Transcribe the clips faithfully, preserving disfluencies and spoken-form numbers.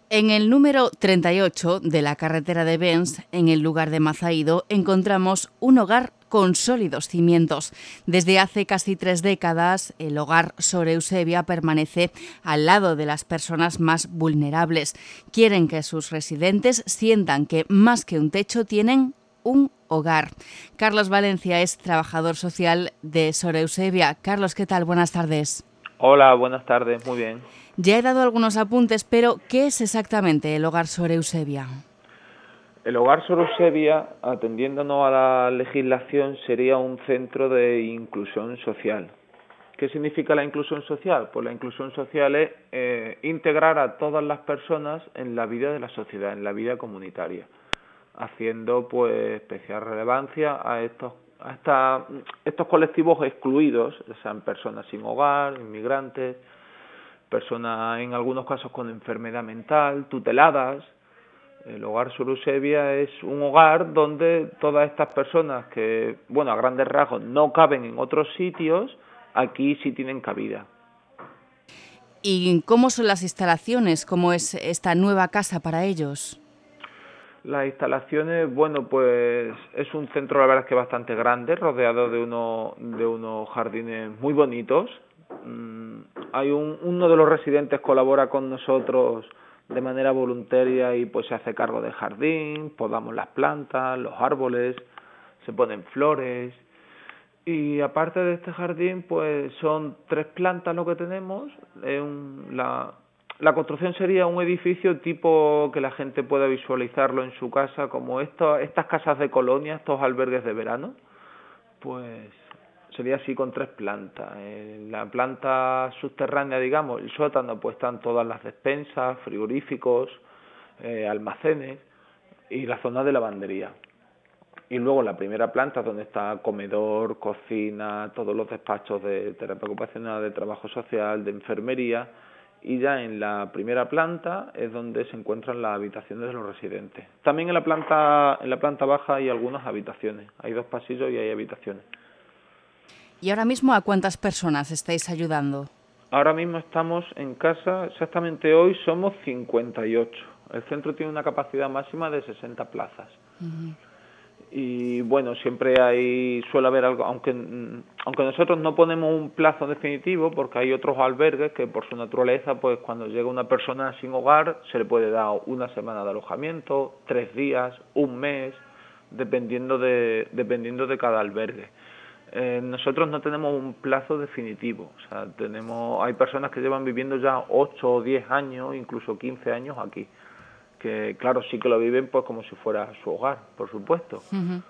En el número treinta y ocho de la carretera de Bens, en el lugar de Mazaído, encontramos un hogar con sólidos cimientos. Desde hace casi tres décadas, el hogar Sor Eusebia permanece al lado de las personas más vulnerables. Quieren que sus residentes sientan que, más que un techo, tienen un hogar. Carlos Valencia es trabajador social de Sor Eusebia. Carlos, ¿qué tal? Buenas tardes. Hola, buenas tardes, muy bien. Ya he dado algunos apuntes, pero ¿qué es exactamente el hogar Sor Eusebia? El hogar Sor Eusebia, atendiéndonos a la legislación, sería un centro de inclusión social. ¿Qué significa la inclusión social? Pues la inclusión social es eh, integrar a todas las personas en la vida de la sociedad, en la vida comunitaria, haciendo pues especial relevancia a estos a esta, estos colectivos excluidos, sean personas sin hogar, inmigrantes, personas en algunos casos con enfermedad mental, tuteladas. El hogar Sor Eusebia es un hogar donde todas estas personas que, bueno, a grandes rasgos no caben en otros sitios, aquí sí tienen cabida. ¿Y cómo son las instalaciones? ¿Cómo es esta nueva casa para ellos? Las instalaciones, bueno, pues es un centro, la verdad es que bastante grande, rodeado de, uno, de unos jardines muy bonitos. Mm, hay un, uno de los residentes colabora con nosotros de manera voluntaria y pues se hace cargo del jardín, podamos las plantas, los árboles, se ponen flores. Y aparte de este jardín, pues son tres plantas lo que tenemos. Es un, la, la construcción sería un edificio tipo que la gente pueda visualizarlo en su casa, como esto, estas casas de colonia, estos albergues de verano. Pues sería así con tres plantas. En la planta subterránea, digamos, el sótano, pues están todas las despensas, frigoríficos, eh, almacenes y la zona de lavandería. Y luego en la primera planta, donde está comedor, cocina, todos los despachos de terapia ocupacional, de trabajo social, de enfermería. Y ya en la primera planta es donde se encuentran las habitaciones de los residentes. También en la planta, en la planta baja hay algunas habitaciones. Hay dos pasillos y hay habitaciones. ¿Y ahora mismo a cuántas personas estáis ayudando? Ahora mismo estamos en casa, exactamente hoy somos cincuenta y ocho. El centro tiene una capacidad máxima de sesenta plazas. Uh-huh. Y bueno, siempre hay, suele haber algo, aunque aunque nosotros no ponemos un plazo definitivo, porque hay otros albergues que por su naturaleza, pues cuando llega una persona sin hogar, se le puede dar una semana de alojamiento, tres días, un mes, dependiendo de, dependiendo de cada albergue. Eh, nosotros no tenemos un plazo definitivo, o sea, tenemos, hay personas que llevan viviendo ya ocho o diez años, incluso quince años aquí, que claro, sí que lo viven pues como si fuera su hogar, por supuesto. Uh-huh.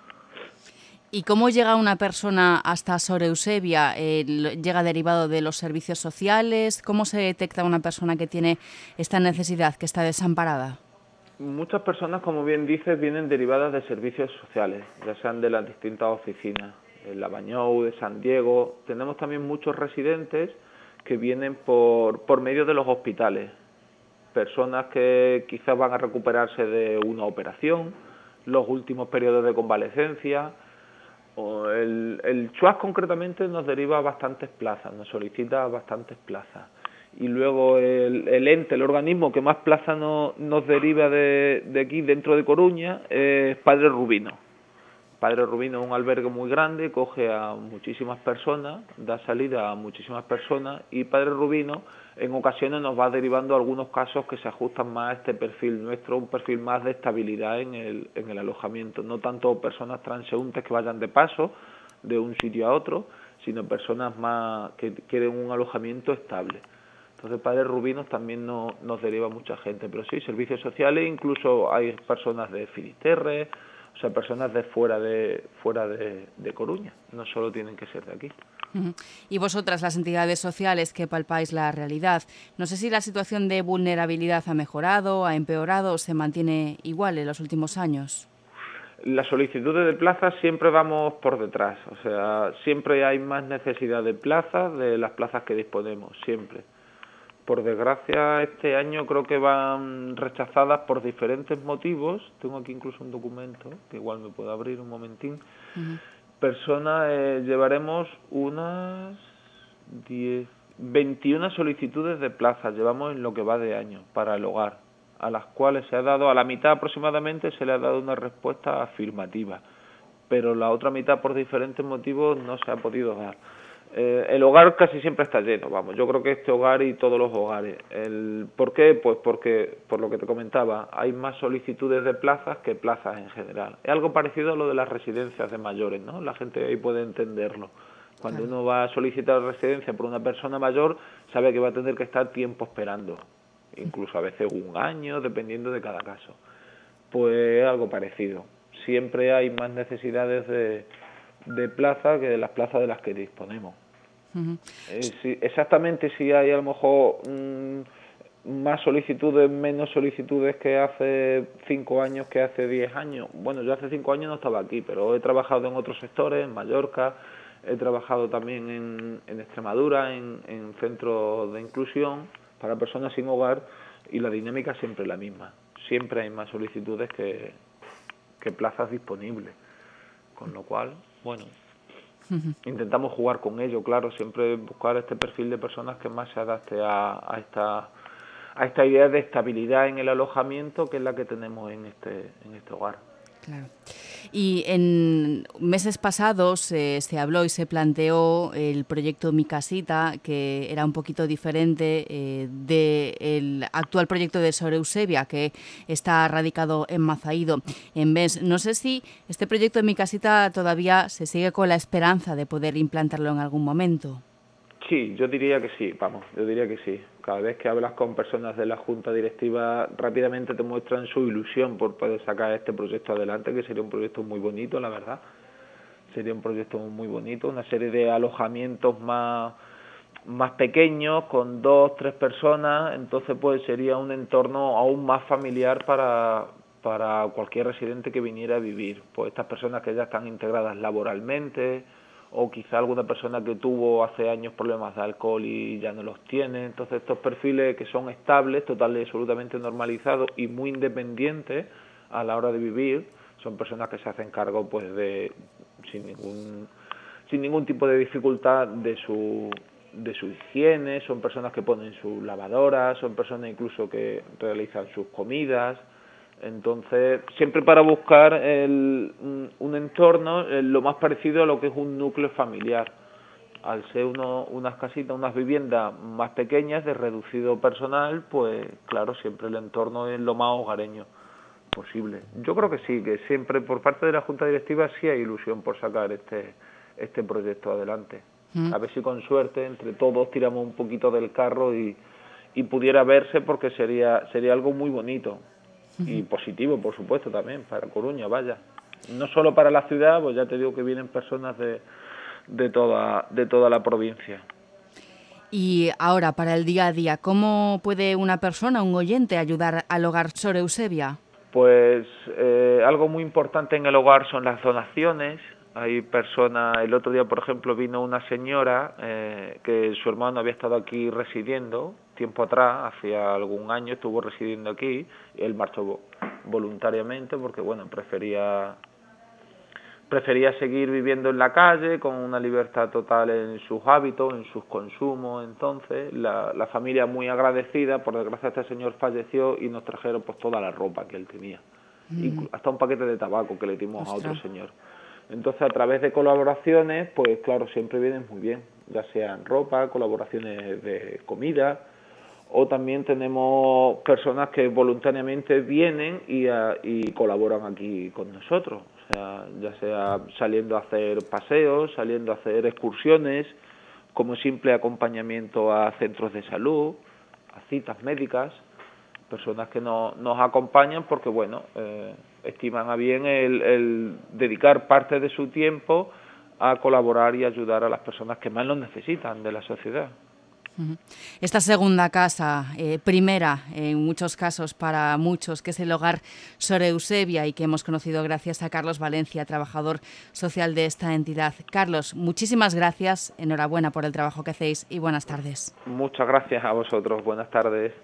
¿Y cómo llega una persona hasta Sor Eusebia? Eh, ¿Llega derivado de los servicios sociales? ¿Cómo se detecta una persona que tiene esta necesidad, que está desamparada? Muchas personas, como bien dices, vienen derivadas de servicios sociales, ya sean de las distintas oficinas, de La Bañou, de San Diego. Tenemos también muchos residentes que vienen por, por medio de los hospitales, personas que quizás van a recuperarse de una operación, los últimos periodos de convalecencia. O el, el CHUAS concretamente nos deriva bastantes plazas, nos solicita bastantes plazas. Y luego el, el ente, el organismo que más plazas no, nos deriva de, de aquí dentro de Coruña es Padre Rubino. Padre Rubino es un albergue muy grande, coge a muchísimas personas, da salida a muchísimas personas y Padre Rubino en ocasiones nos va derivando algunos casos que se ajustan más a este perfil nuestro, un perfil más de estabilidad en el, en el alojamiento, no tanto personas transeúntes que vayan de paso de un sitio a otro, sino personas más que quieren un alojamiento estable. Entonces Padre Rubino también no, nos deriva mucha gente, pero sí, servicios sociales, incluso hay personas de Finisterre, o sea, personas de fuera de fuera de, de Coruña, no solo tienen que ser de aquí. Uh-huh. Y vosotras, las entidades sociales que palpáis la realidad, no sé si la situación de vulnerabilidad ha mejorado, ha empeorado o se mantiene igual en los últimos años. Las solicitudes de plazas siempre vamos por detrás, o sea, siempre hay más necesidad de plazas de las plazas que disponemos, siempre. Por desgracia, este año creo que van rechazadas por diferentes motivos. Tengo aquí incluso un documento, que igual me puedo abrir un momentín. Uh-huh. Personas, eh, llevaremos unas diez, veintiuna solicitudes de plazas, llevamos en lo que va de año, para el hogar. a las cuales se ha dado, a la mitad aproximadamente, se le ha dado una respuesta afirmativa, pero la otra mitad, por diferentes motivos, no se ha podido dar. Eh, el hogar casi siempre está lleno, vamos, yo creo que este hogar y todos los hogares. El, ¿Por qué? Pues porque, por lo que te comentaba, hay más solicitudes de plazas que plazas en general. Es algo parecido a lo de las residencias de mayores, ¿no? La gente ahí puede entenderlo. Cuando uno va a solicitar residencia por una persona mayor, sabe que va a tener que estar tiempo esperando, incluso a veces un año, dependiendo de cada caso. Pues es algo parecido. Siempre hay más necesidades de, de plaza que de las plazas de las que disponemos. Uh-huh. Eh, si, exactamente si hay a lo mejor mmm, más solicitudes, menos solicitudes que hace cinco años, que hace diez años. Bueno, yo hace cinco años no estaba aquí, pero he trabajado en otros sectores, en Mallorca, he trabajado también en, en Extremadura, en, en centros de inclusión para personas sin hogar, y la dinámica siempre es la misma. Siempre hay más solicitudes que, que plazas disponibles, con lo cual, bueno, uh-huh. intentamos jugar con ello, claro, siempre buscar este perfil de personas que más se adapte a, a esta a esta idea de estabilidad en el alojamiento, que es la que tenemos en este en este hogar. Claro. Y en meses pasados eh, se habló y se planteó el proyecto Mi Casita, que era un poquito diferente eh, del actual proyecto de Sor Eusebia, que está radicado en Mazaído, en Bens. No sé si este proyecto de Mi Casita todavía se sigue con la esperanza de poder implantarlo en algún momento. Sí, yo diría que sí, vamos, yo diría que sí. Cada vez que hablas con personas de la Junta Directiva, rápidamente te muestran su ilusión por poder sacar este proyecto adelante, que sería un proyecto muy bonito, la verdad. Sería un proyecto muy bonito, una serie de alojamientos más, más pequeños, con dos, tres personas, entonces pues sería un entorno aún más familiar para, para cualquier residente que viniera a vivir. Pues estas personas que ya están integradas laboralmente, o quizá alguna persona que tuvo hace años problemas de alcohol y ya no los tiene. Entonces estos perfiles que son estables, total y absolutamente normalizados y muy independientes a la hora de vivir, son personas que se hacen cargo pues de sin ningún sin ningún tipo de dificultad de su de su higiene, son personas que ponen su lavadora, son personas incluso que realizan sus comidas. Entonces, siempre para buscar el, un, un entorno eh, lo más parecido a lo que es un núcleo familiar. Al ser uno, unas casitas, unas viviendas más pequeñas, de reducido personal, pues claro, siempre el entorno es lo más hogareño posible. Yo creo que sí, que siempre por parte de la Junta Directiva sí hay ilusión por sacar este, este proyecto adelante. Mm. A ver si con suerte entre todos tiramos un poquito del carro y, y pudiera verse, porque sería, sería algo muy bonito. Y positivo, por supuesto, también para Coruña, vaya. No solo para la ciudad, pues ya te digo que vienen personas de, de, toda, de toda la provincia. Y ahora, para el día a día, ¿cómo puede una persona, un oyente, ayudar al hogar Sor Eusebia? Pues eh, algo muy importante en el hogar son las donaciones. Hay personas, el otro día, por ejemplo, vino una señora eh, que su hermano había estado aquí residiendo tiempo atrás, hacía algún año estuvo residiendo aquí, y él marchó voluntariamente porque, bueno, prefería prefería seguir viviendo en la calle con una libertad total en sus hábitos, en sus consumos. Entonces la, la familia muy agradecida, por desgracia este señor falleció y nos trajeron pues toda la ropa que él tenía, mm. hasta un paquete de tabaco que le dimos Ostras. a otro señor. Entonces, a través de colaboraciones, pues claro, siempre vienen muy bien, ya sean ropa, colaboraciones de comida, o también tenemos personas que voluntariamente vienen y, a, y colaboran aquí con nosotros, o sea, ya sea saliendo a hacer paseos, saliendo a hacer excursiones, como simple acompañamiento a centros de salud, a citas médicas, personas que no, nos acompañan porque, bueno, eh, estiman a bien el, el dedicar parte de su tiempo a colaborar y ayudar a las personas que más lo necesitan de la sociedad. Esta segunda casa, eh, primera en muchos casos para muchos, que es el hogar Sor Eusebia y que hemos conocido gracias a Carlos Valencia, trabajador social de esta entidad. Carlos, muchísimas gracias, enhorabuena por el trabajo que hacéis y buenas tardes. Muchas gracias a vosotros, buenas tardes.